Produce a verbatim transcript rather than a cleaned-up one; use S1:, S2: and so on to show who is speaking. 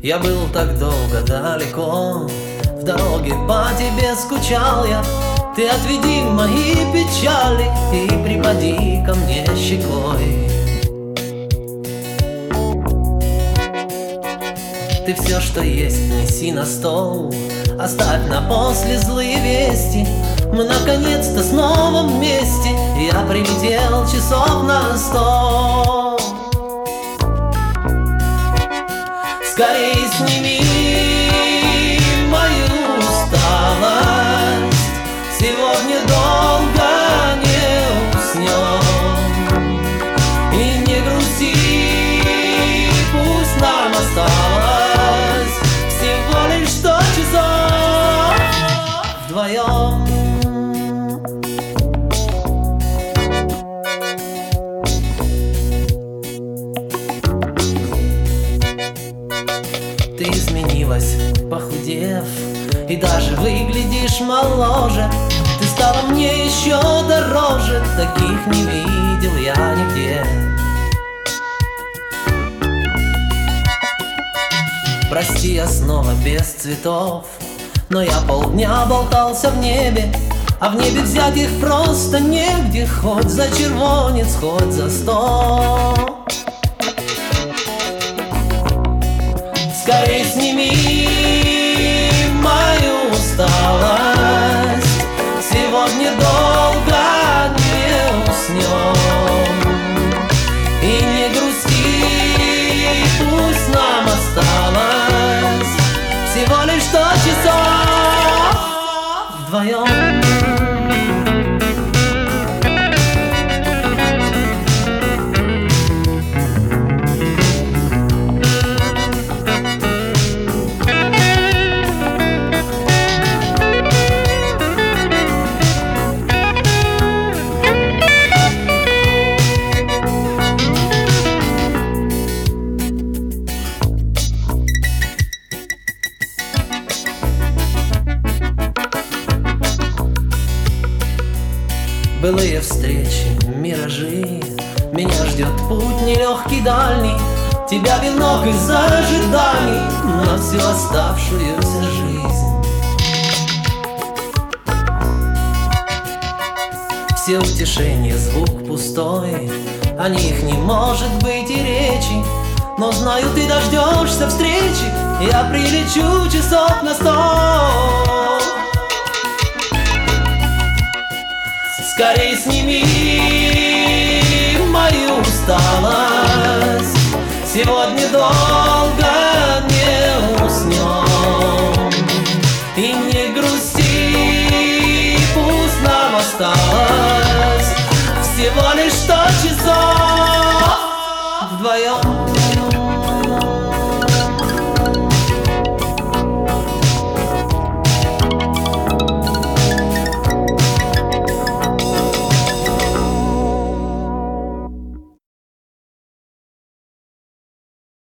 S1: Я был так долго далеко, в дороге по тебе скучал я. Ты отведи мои печали и припади ко мне щекой. Ты все, что есть, неси на стол, оставь на после злые вести. Мы наконец-то снова вместе, я прилетел часов на сто. Скорей сними мою усталость, сегодня долго не уснем. И не грусти, пусть нам осталось всего лишь сто часов вдвоем. Ты изменилась, похудев, и даже выглядишь моложе. Ты стала мне еще дороже, таких не видел я нигде. Прости, я снова без цветов, но я полдня болтался в небе, а в небе взять их просто негде, хоть за червонец, хоть за сто. Скорей сними мою усталость, сегодня долго не уснем. И не грусти, пусть нам осталось всего лишь сто часов вдвоем. Былые встречи, миражи, меня ждет путь нелегкий дальний. Тебя венок из ожиданий на всю оставшуюся жизнь. Все утешения, звук пустой, о них не может быть и речи. Но знаю, ты дождешься встречи, я прилечу часов на сто. Скорей сними мою усталость, сегодня долго не уснем. И не грусти, пусть нам осталось всего лишь что